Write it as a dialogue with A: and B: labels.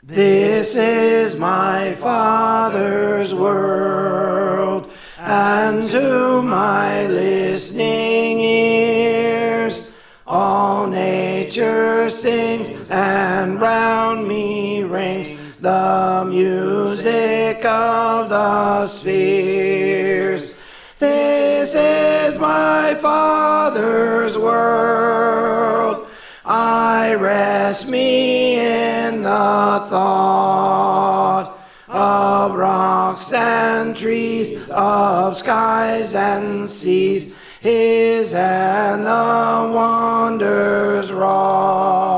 A: This is my Father's world, and to my listening ears all nature sings, and round me rings the music of the spheres. This is my Father's world. I rest me in the thought of rocks and trees, of skies and seas, His and the wonders wrought.